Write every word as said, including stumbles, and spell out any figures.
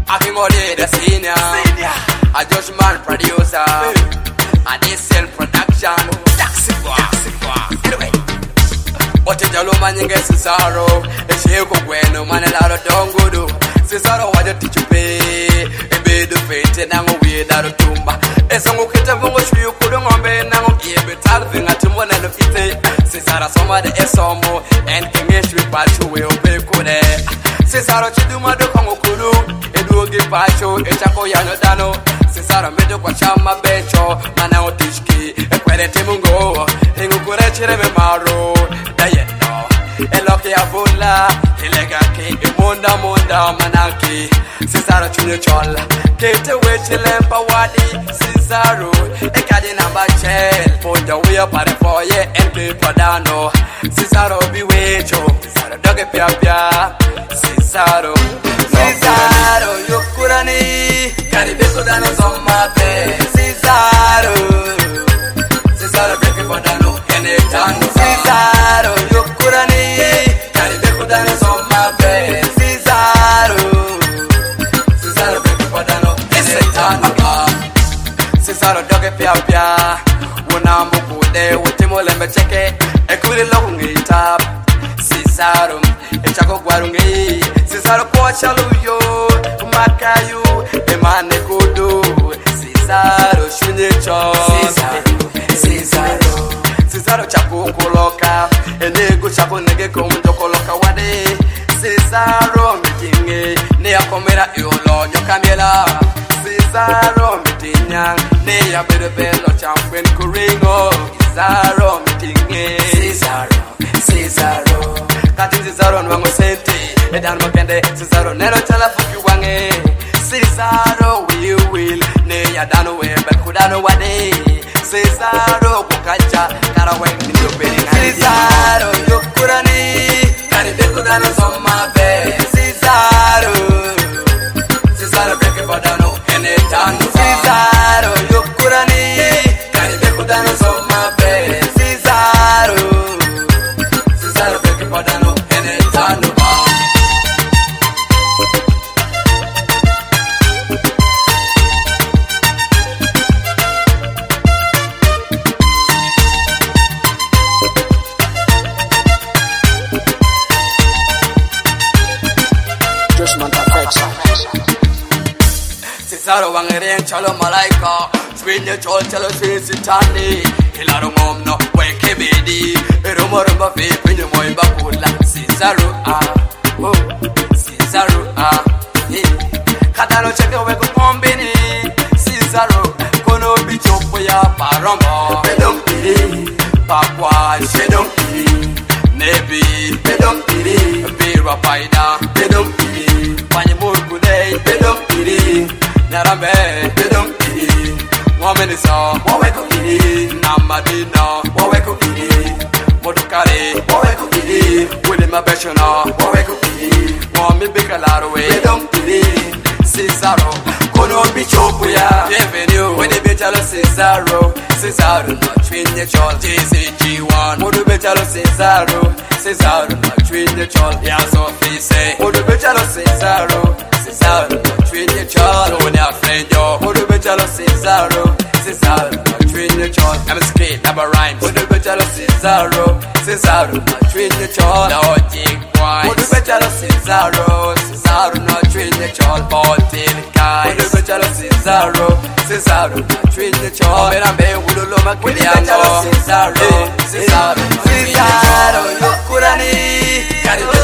Akimori the senior, a judgment producer, and they sell production. Taxi boy, anyway. What a jalo man you get Cesaro, a shake when man a lot of dongo. Cesaro, what did you pay? A bed of fate and I'm away that of Tumba. A song of Kitabu, you couldn't remember now, even talking at one and a fifty. Cesaro, somebody is some more, and English with Pacho will pay Kone. Cesaro, Chiduma do Kongokuru, Edu Pacho, Echapo Yano Dano. Cesaro, Medo Quachama Becho, Manao Tishki, a Queretimungo, Engukure Maro, Dayeno, Eloki Avula, Elegaki, Munda Munda Manaki, Cesaro Junior Chola, Kate Wichilempa Wadi, Cesaro, Ekadina Bachel, Ponda Wea Parafoye, and Padano, Cesaro Biwecho, Cesaro Doge Pia, Cesaro, Cesaro, Yokurani, Caribeco Dano Somate, Cesaro, Cesaro Breaking Padano, and Etano, Cesaro, Yokurani, Caribeco Dano Somate, Cesaro, Cesaro Breaking Padano, and Etano, Cesaro Doge Pia, Wunamu Kude, Wutimolembe Cheke, Ekuri Longi Tap, Cesaro, Echaco Guarungi, Cesaro Pochaluyo, Makayu, Emane Kudu, Cesaro Shunicho, Cesaro, Cesaro, Cesaro Chaco Coloca, Enego Chaco Nege Comundo Coloca Wade, Cesaro Meeting, Nea Comera Yolo, Yocamela, Cesaro Meeting, Nea Bedebello Champion Kuringo, Cesaro Meeting, Cesaro, Cesaro, Katin Cesaro Nwango Sente, Edan Mokende, Cesaro Nero Talafuki Wange, Cesaro we will, Nea Dano Wembe Kudano Wade, Cesaro Kukacha, Karaweng Nindopeni, Cesaro Yokurani, Karibeco Dano Somabe, Cesaro, Cesaro Breaking Badano, and Etano, Cesaro Yokurani, Karibeco Dano Somabe, Cesaro, Cesaro Breaking Badano, and Etano. Cesaro Wangere Chalo Malaika, Swinja Chol Chalo Sitani, Hilaro Momno, Wake Bedi, Rumorumba Fipin Moimba Kula, Cesaro ah, oh, Cesaro ah, eh, Katano Cheka Weko Pombini, Cesaro, Kono Bichopoya, Paramo, Pedom Piri, Papua, Shedom Piri, Nebi, Pedom Piri, Bira Paida, Pedom Piri, Panyamurkude, Pedom Piri. Narambe, Pedom Piri, Woman is all, Waweko Piri, Namadina, Waweko Piri, Modukare, Waweko Piri, William Abeshona, Waweko Piri, Wami Bikalaro, Pedom Piri, Cesaro, Kono Bichopuya, Bienvenue, when they betalo Cesaro, Cesaro, not twin the chol, J C G one, Modu Betalo Cesaro, Cesaro, not twin the chol, Yaso Fise, Modu Betalo Cesaro, Cesaro, not twin the chol, when you're friend, yo, Modu Betalo Cesaro, Cesaro, not twin the chol, I'm a skate, never rhymes, Modu Betalo Cesaro, Cesaro, not twin the chol, now take wine, Modu Betalo Cesaro, Cesaro, not twin the chol, ball tail guy, Modu Betalo Cesaro, Cesaro, not twin the chol, and I'm being with Loma Kiliano, Cesaro, Cesaro, Cesaro, Yokurani,